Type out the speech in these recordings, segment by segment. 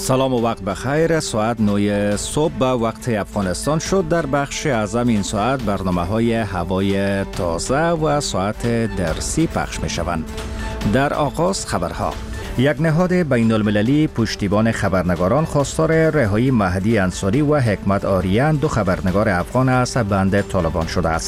سلام و وقت بخیر. ساعت 9 صبح به وقت افغانستان شد. در بخش اعظم این ساعت برنامه‌های هوای تازه و ساعت درسی پخش می‌شوند. در آغاز خبرها. یک نهاد بین المللی پشتیبان خبرنگاران خواستار رهایی مهدی انصاری و حکمت آریان، دو خبرنگار افغان از بند طالبان شده است.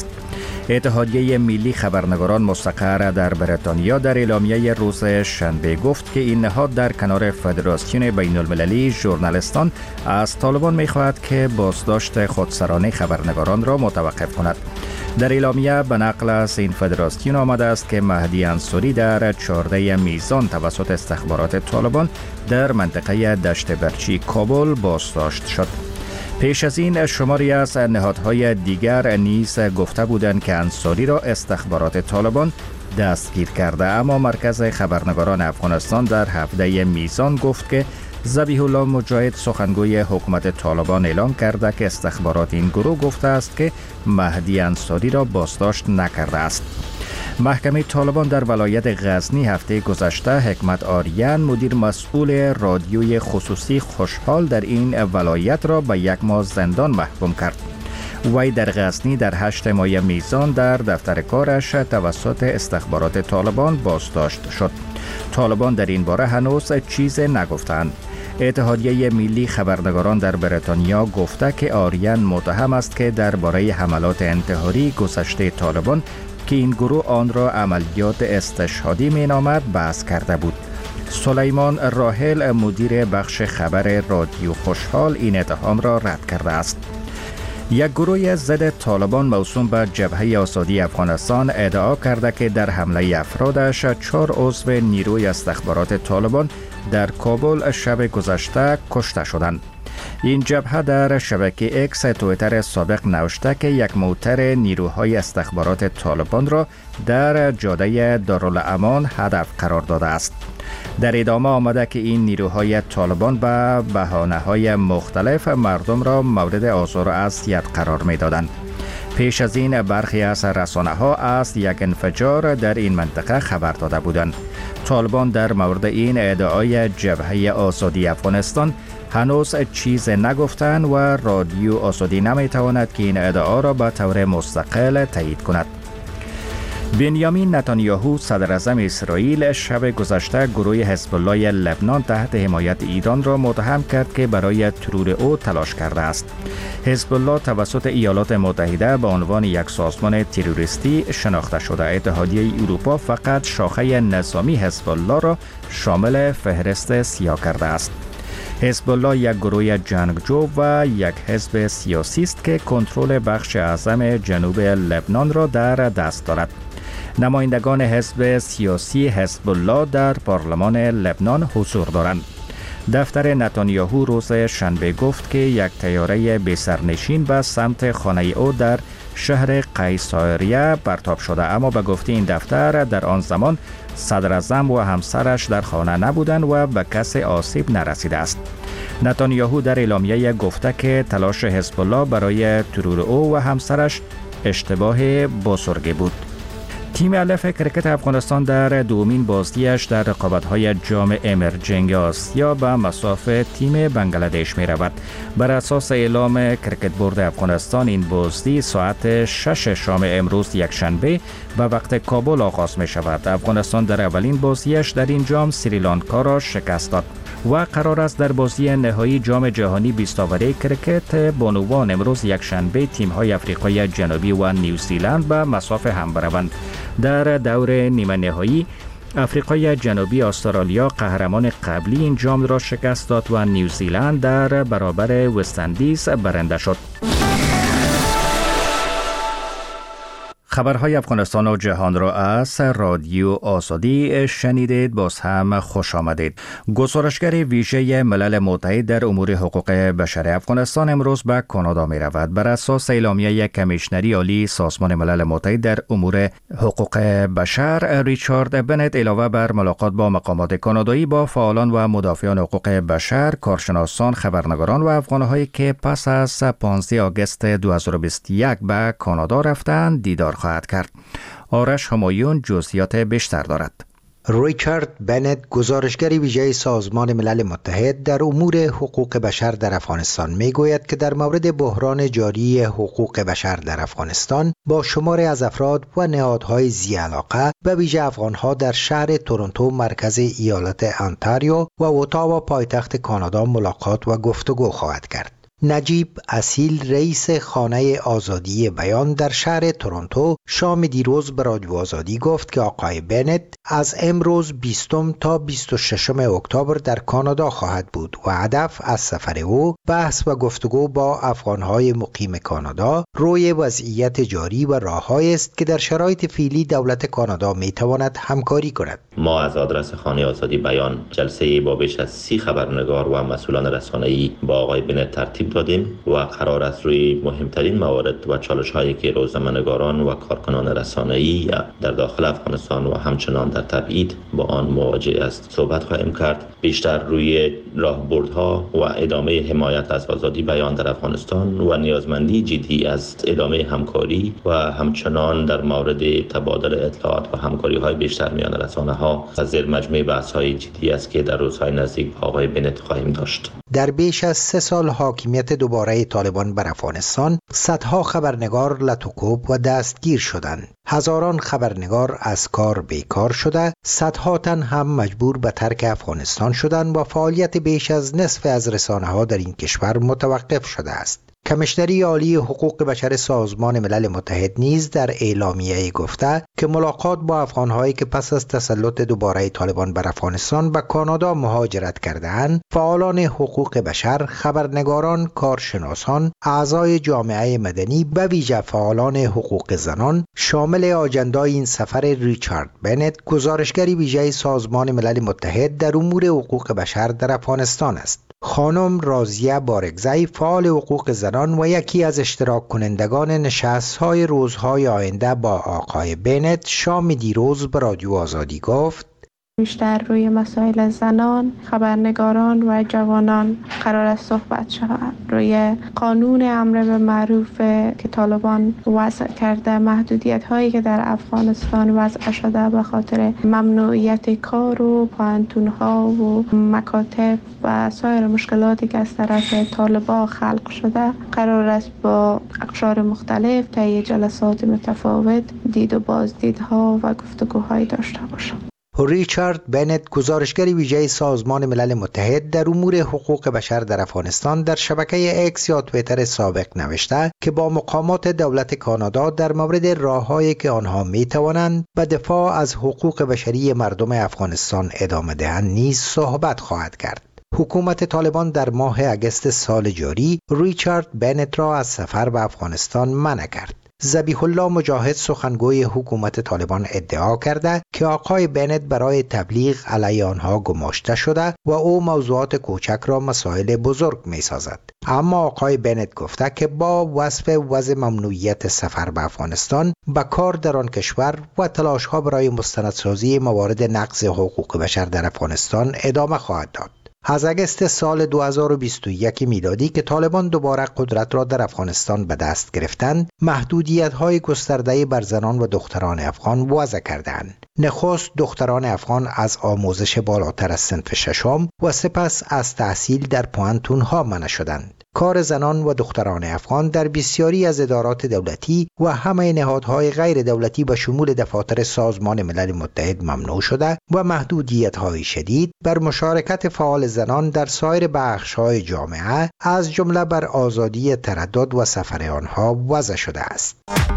اتحادیه ملی خبرنگاران مستقر در بریتانیا در اعلامیه روز شنبه گفت که این نهاد در کنار فدراسیون بین المللی ژورنالیستان از طالبان می‌خواهد که بازداشت خودسرانه خبرنگاران را متوقف کند. در اعلامیه به نقل از این فدراسیون آمده است که مهدی انصاری در 14 میزان توسط استخبارات طالبان در منطقه دشت برچی کابل بازداشت شد. پیش از این شماری از نهادهای دیگر نیز گفته بودند که انصاری را استخبارات طالبان دستگیر کرده، اما مرکز خبرنگاران افغانستان در 17 میزان گفت که ذبیح الله مجاهد، سخنگوی حکومت طالبان، اعلام کرده که استخبارات این گروه گفته است که مهدی انصاری را بازداشت نکرده است. محکمه طالبان در ولایت غزنی هفته گذشته حکمت آریان، مدیر مسئول رادیوی خصوصی خوشحال در این ولایت را به 1 ماه زندان محکوم کرد. وی در غزنی در 8 ماه میزان در دفتر کارش توسط استخبارات طالبان بازداشت شد. طالبان در این باره هنوز چیز نگفتند. اتحادیه ملی خبرنگاران در بریتانیا گفته که آریان متهم است که درباره حملات انتحاری گذشته طالبان که این گروه آن را عملیات استشهادی مینامد بحث کرده بود. سلیمان راحل، مدیر بخش خبر رادیو خوشحال، این اتهام را رد کرده است. یک گروه ضد طالبان موسوم به جبهه آزادی افغانستان ادعا کرده که در حمله افرادش 4 عضو نیروی استخبارات طالبان در کابل شب گذشته کشته شدند. این جبهه در شبکه اکس تویتر سابق نوشته که یک موتر نیروهای استخبارات طالبان را در جاده دارالامان هدف قرار داده است. در ادامه آمده که این نیروهای طالبان به بهانه‌های مختلف مردم را مورد آزار و اذیت قرار می‌دادند. پیش از این برخی از رسانه‌ها از یک انفجار در این منطقه خبر داده بودند. طالبان در مورد این ادعای جبهه آزادی افغانستان هنوز چیز نگفتند و رادیو آزادی نمی‌تواند که این ادعا را به طور مستقل تایید کند. بنیامین نتانیاهو، صدر اعظم اسرائیل، شب گذشته گروه حزب الله لبنان تحت حمایت ایران را متهم کرد که برای ترور او تلاش کرده است. حزب الله توسط ایالات متحده به عنوان یک سازمان تروریستی شناخته شده. اتحادیه اروپا فقط شاخه نظامی حزب الله را شامل فهرست سیاه کرده است. حزب الله یک گروه جنگجو و یک حزب سیاسی است که کنترل بخش اعظم جنوب لبنان را در دست دارد. نمایندگان حزب سیاسی حزب الله در پارلمان لبنان حضور دارند. دفتر نتانیاهو روز شنبه گفت که یک طیاره بی‌سرنشین به سمت خانه او در شهر قیصریه پرتاب شده، اما به گفته این دفتر در آن زمان صدر اعظم و همسرش در خانه نبودند و به کسی آسیب نرسیده است. نتانیاهو در اعلامیه گفته که تلاش حزب الله برای ترور او و همسرش اشتباه بزرگی بود. تیم الف کرکت افغانستان در دومین بازیش در رقابت‌های جام امرجنگ آسیا به مصاف تیم بنگلادش می‌رود. بر اساس اعلام کرکت بورد افغانستان این بازی ساعت 6 شام امروز یکشنبه به وقت کابل آغاز می‌شود. افغانستان در اولین بازیش در این جام سریلانکا را شکست داد و قرار است در بازی نهایی جام جهانی 20 اوره کرکت بانوان امروز یکشنبه تیم‌های آفریقای جنوبی و نیوزیلند به مصاف هم بروند. در دور نیمه نهایی آفریقای جنوبی استرالیا قهرمان قبلی این جام را شکست داد و نیوزیلند در برابر وست‌اندیز برنده شد. خبرهای افغانستان و جهان را از رادیو آزادی شنیدید. باز هم خوش آمدید. گزارشگر ویژه ملل متحد در امور حقوق بشر افغانستان امروز به کانادا می رود. بر اساس اعلامیه کمیشنری عالی سازمان ملل متحد در امور حقوق بشر، ریچارد بنت علاوه بر ملاقات با مقامات کانادایی با فعالان و مدافعان حقوق بشر، کارشناسان، خبرنگاران و افغان‌هایی که پس از 15 آگوست 2021 به کانادا رفتند دیدار خواهد کرد. آرش همایون جزئیات بیشتر دارد. ریچارد بنت، گزارشگر ویژه سازمان ملل متحد در امور حقوق بشر در افغانستان میگوید که در مورد بحران جاری حقوق بشر در افغانستان با شماری از افراد و نهادهای ذی‌علاقه به ویژه افغانها در شهر تورنتو مرکز ایالت انتاریو و اتاوا پایتخت کانادا ملاقات و گفتگو خواهد کرد. نجیب اصیل، رئیس خانه آزادی بیان در شهر تورنتو، شام دیروز به رادیو آزادی گفت که آقای بنت از امروز 20 تا 26 اکتبر در کانادا خواهد بود و هدف از سفر او بحث و گفتگو با افغانهای مقیم کانادا روی وضعیت جاری و راه‌هایی است که در شرایط فعلی دولت کانادا میتواند همکاری کند. ما از آدرس خانه آزادی بیان جلسه با بیش از 30 خبرنگار و مسئولان رسانه‌ای با آقای بنت ترتیب دادیم و قرار است روی مهمترین موارد و چالش‌هایی که روزنامه‌نگاران و کارکنان رسانه‌ای در داخل افغانستان و همچنان در تبعید با آن مواجه است صحبت خواهیم کرد. بیشتر روی راهبردها و ادامه حمایت از آزادی بیان در افغانستان و نیازمندی جدی از ادامه همکاری و همچنان در مورد تبادل اطلاعات و همکاری‌های بیشتر میان رسانه‌ها از زیر مجموعه بحث‌های جدی است که در روزهای نزدیک با آقای بنت خواهیم داشت. در بیش از 3 سال حاکمیت دوباره طالبان بر افغانستان، صدها خبرنگار لطوکوب و دستگیر شدند. هزاران خبرنگار از کار بیکار شده، صدها تن هم مجبور به ترک افغانستان شدند و فعالیت بیش از نصف از رسانه‌ها در این کشور متوقف شده است. کمیشنری عالی حقوق بشر سازمان ملل متحد نیز در اعلامیه‌ای گفته که ملاقات با افغان‌هایی که پس از تسلط دوباره طالبان بر افغانستان به کانادا مهاجرت کرده‌اند، فعالان حقوق بشر، خبرنگاران، کارشناسان، اعضای جامعه مدنی به ویژه فعالان حقوق زنان شامل آجندای این سفر ریچارد بنت، گزارشگری ویژه سازمان ملل متحد در امور حقوق بشر در افغانستان است. خانم رازیه بارگزی، فعال حقوق زنان و یکی از اشتراک کنندگان نشست‌های روزهای آینده با آقای بنت، شام دیروز به رادیو آزادی گفت: بیشتر روی مسائل زنان، خبرنگاران و جوانان قرار است صحبت شود. روی قانون امر به معروف که طالبان وضع کرده، محدودیت هایی که در افغانستان وضع شده به خاطر ممنوعیت کار و پوهنتون ها و مکاتب و سایر مشکلاتی که از طرف طالبان خلق شده، قرار است با اقشار مختلف طی جلسات متفاوت دید و بازدیدها و گفتگوهای داشته باشند. ریچارد بنت، گزارشگر ویژه سازمان ملل متحد در امور حقوق بشر در افغانستان، در شبکه اکس یا توییتر سابق نوشته که با مقامات دولت کانادا در مورد راه‌هایی که آنها می‌توانند به دفاع از حقوق بشری مردم افغانستان ادامه دهند نیز صحبت خواهد کرد. حکومت طالبان در ماه اگست سال جاری ریچارد بنت را از سفر به افغانستان منع کرد. ذبیح الله مجاهد، سخنگوی حکومت طالبان، ادعا کرده که آقای بنت برای تبلیغ علیه آنها گماشته شده و او موضوعات کوچک را مسائل بزرگ می سازد. اما آقای بنت گفته که با وصف وضع ممنوعیت سفر به افغانستان به کار در آن کشور و تلاش‌ها برای مستندسازی موارد نقض حقوق بشر در افغانستان ادامه خواهد داد. از اگست سال 2021 میلادی که طالبان دوباره قدرت را در افغانستان به دست گرفتند، محدودیت‌های گسترده بر زنان و دختران افغان وضع کردند. نخست دختران افغان از آموزش بالاتر از صنف ششم و سپس از تحصیل در پوهنتون‌ها منع شدند. کار زنان و دختران افغان در بسیاری از ادارات دولتی و همه نهادهای غیر دولتی به شمول دفاتر سازمان ملل متحد ممنوع شده و محدودیت‌های شدید بر مشارکت فعال زنان در سایر بخش‌های جامعه از جمله بر آزادی تردد و سفر آنها وضع شده است.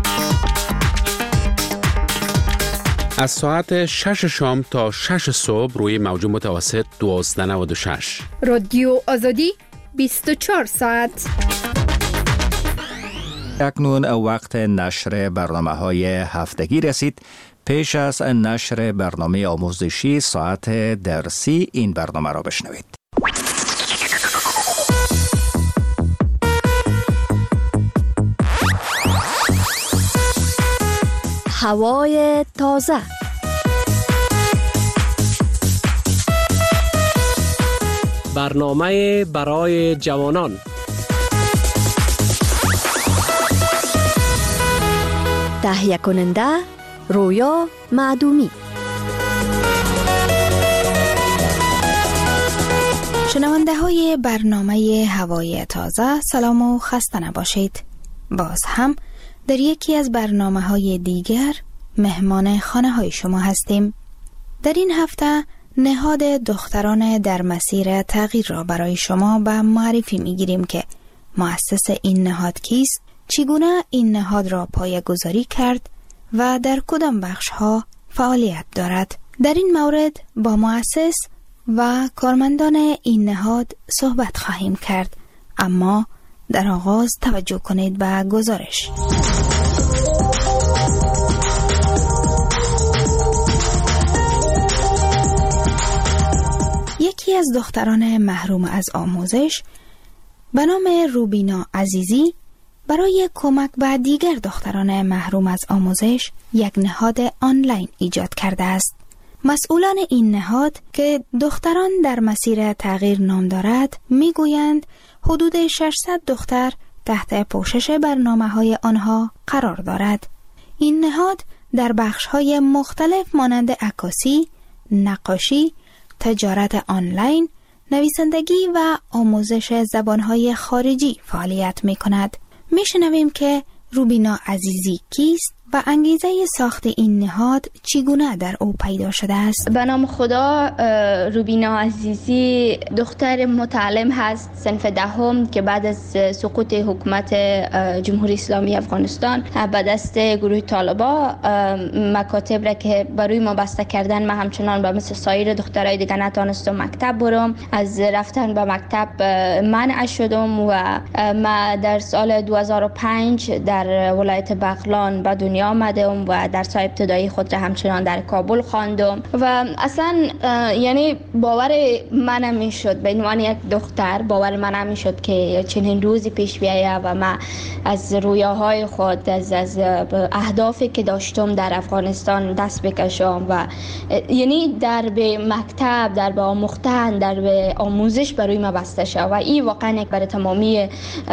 از ساعت 6 شام تا 6 صبح روی موج متوسط 1296 رادیو آزادی 24 ساعت. اکنون وقت نشر برنامه‌های هفتگی رسید. پیش از نشر برنامه آموزشی ساعت درسی این برنامه را بشنوید. هوای تازه، برنامه برای جوانان، تهیه کننده رویا معدومی. شنونده های برنامه هوای تازه، سلام و خسته نباشید. باز هم در یکی از برنامه های دیگر مهمان خانه های شما هستیم. در این هفته نهاد دختران در مسیر تغییر را برای شما به معرفی می گیریم که مؤسس این نهاد کیست، چگونه این نهاد را پایه‌گذاری کرد و در کدام بخش ها فعالیت دارد. در این مورد با مؤسس و کارمندان این نهاد صحبت خواهیم کرد، اما در آغاز توجه کنید به گزارش. یکی از دختران محروم از آموزش به نام روبینا عزیزی برای کمک به دیگر دختران محروم از آموزش یک نهاد آنلاین ایجاد کرده است. مسئولان این نهاد که دختران در مسیر تغییر نام دارد میگویند حدود 600 دختر تحت پوشش برنامه‌های آنها قرار دارد. این نهاد در بخش‌های مختلف مانند عکاسی، نقاشی، تجارت آنلاین، نویسندگی و آموزش زبان‌های خارجی فعالیت می‌کند. می‌شنویم که روبینا عزیزی کیست و انگیزه ساخت این نهاد چگونه در او پیدا شده است؟ به نام خدا، روبینا عزیزی دختر متعلم هست صنف دهم که بعد از سقوط حکومت جمهوری اسلامی افغانستان به دست گروه طالبان مکاتب را که برای ما بسته کردن، من همچنان به مثل سایر دخترای دیگه نتانستم مکتب برم. از رفتن به مکتب منع شدم و ما در سال 2005 در ولایت بغلان به دنیا آمدم و درس‌های ابتدایی خود را همچنان در کابل خواندم و اصلا یعنی باور من نمی‌شد، به عنوان یک دختر باور من نمی‌شد که چنین روزی پیش بیاید و من از رویاهای خود، از اهدافی که داشتم در افغانستان دست بکشم و یعنی در به مکتب، در به آموختن، در به آموزش برای من بسته شد و این واقعا یک برای تمامی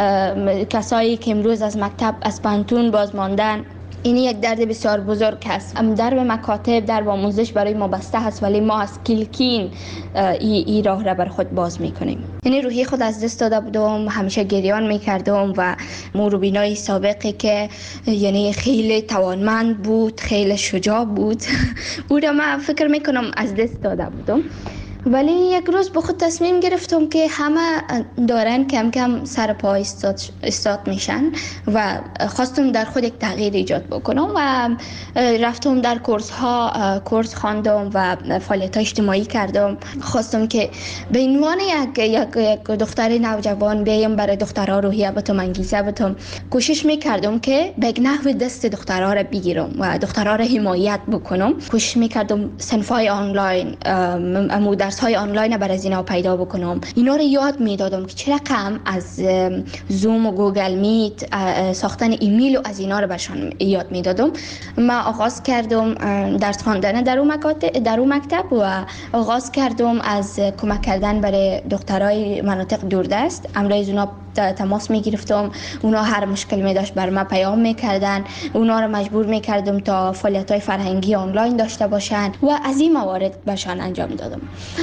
کسایی که امروز از مکتب از پانتون باز ماندن، این یک درد بسیار بزرگ است. در به مکاتب، در به آموزش برای ما بسته هست، ولی ما از کلکین این راه را بر خود باز میکنیم. یعنی روحی خود از دست داده بودم، همیشه گریان میکردم و روبینای سابقی که یعنی خیلی توانمند بود، خیلی شجاع بود او را من فکر میکنم از دست داده بودم. ولی یک روز به خود تصمیم گرفتم که همه دارن کم کم سر پا استاد میشن و خواستم در خود یک تغییر ایجاد بکنم و رفتم در کورس خواندم و فعالیت اجتماعی کردم. خواستم که به عنوان یک دختر نوجوان بیام برای دخترها روحیه بدم، انگیزه بدم. کوشش میکردم که به نحو دست دخترها را بگیرم و دخترها را حمایت بکنم. کوشش میکردم صنف‌های آنلاین، درس‌های آنلاین برای از اینا پیدا بکنم. اینا رو یاد میدادم که چه رقم از زوم و گوگل میت، ساختن ایمیل و از اینا رو برشان یاد میدادم. من آغاز کردم درس خواندن در اون مکتب و آغاز کردم از کمک کردن برای دخترای مناطق دوردست. امروز اونا تماس میگرفتم، اونا هر مشکل می داشت بر من پیام میکردن، اونا رو مجبور میکردم تا فعالیت‌های فرهنگی آنلاین داشته باشن و از این موارد برشان انجام دادم.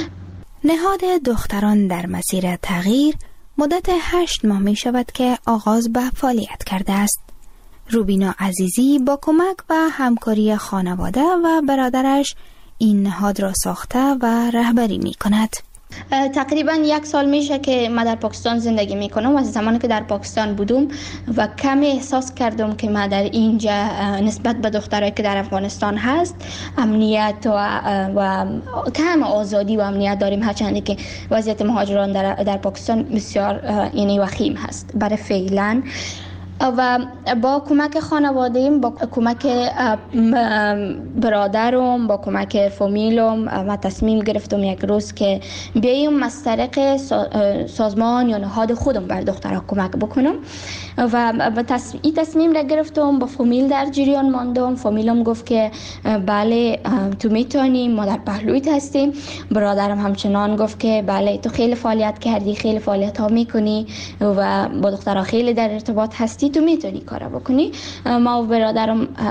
نهاد دختران در مسیر تغییر مدت 8 ماه می شود که آغاز به فعالیت کرده است. روبینا عزیزی با کمک و همکاری خانواده و برادرش این نهاد را ساخته و رهبری می کند. تقریبا 1 سال میشه که من در پاکستان زندگی میکنم و از زمانی که در پاکستان بودم و کمی احساس کردم که من در اینجا نسبت به دخترایی که در افغانستان هست امنیت و کم آزادی و امنیت داریم، هرچند که وضعیت مهاجران در پاکستان بسیار یعنی وخیم هست برای فعلا. و با کمک خانواده‌ام، با کمک برادرم، با کمک فامیلم من تصمیم گرفتم یک روز که بیایم از طریق سازمان یا نهاد خودم بر دخترها کمک بکنم و این تصمیم را گرفتم. با فامیل در جریان ماندم. فامیلم گفت که بله تو میتونی، ما در پهلویت هستیم. برادرم همچنان گفت که بله تو خیلی فعالیت کردی، خیلی فعالیت ها میکنی و با دخترها خیلی در ارتباط هستی، تو میتونی کارا بکنی. ما و برادرم